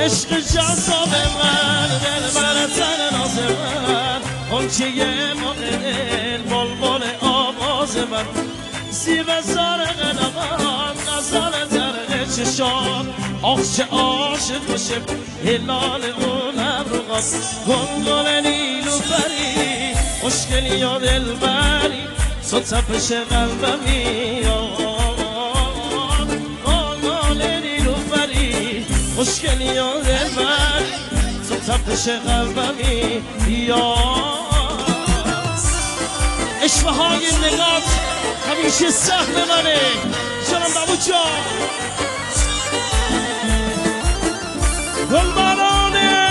عشق جذاب من دلبر تن ناز من غنچه مقدل بلبل آواز من زیب زارق لبان نظر در چشان آخ چه عاشق بشه هلال اون ابروغات گلگل نیلوفری مشکلی یا دلبری تو تپش قلبمی گلگل نیلوفری مشکلی یا دلبری تو تپش قلبمی یا اشوه های نگات همیشه سهم منه جانم بابو جان گلبرانه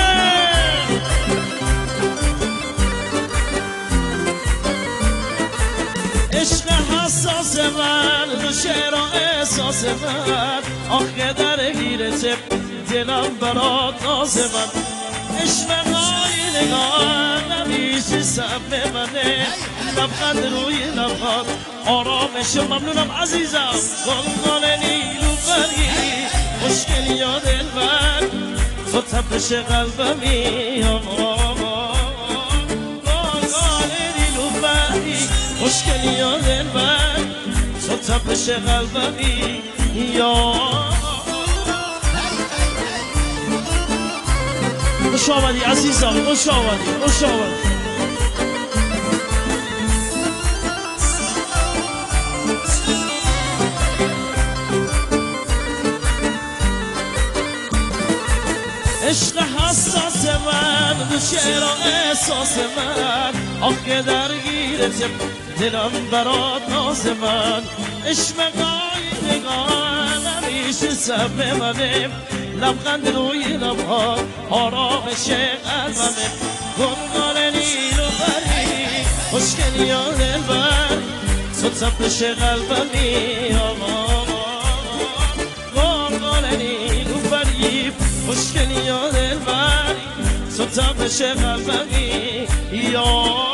عشق حساس من دو شعر و احساس من آخه درگیرت دلم برات ناز من عشقهای نگاه نمیشه سهم منه لبخند روی لبخند آرامش ممنونم عزیزم گلگل نیلوفری مشکلی یا دلبر تو تپش قلبمی گلگل نیلوفری مشکلی یا دلبر تو تپش قلبمی یا خوش آمدی عزیزم خوش آمدی خوش آمدی عشق حساس من دو شعر و احساس من آخه درگیرت دلم برات ناز من عشقهای نگاه نمیشه سبب منه لبخند روی لبها آرامش قلبمه گلگل نیلوفری مشکلی یا دلبر تو تپش قلبمی گلگل نیلوفری مشکلی یا دلبری تو تپش قلبمی یا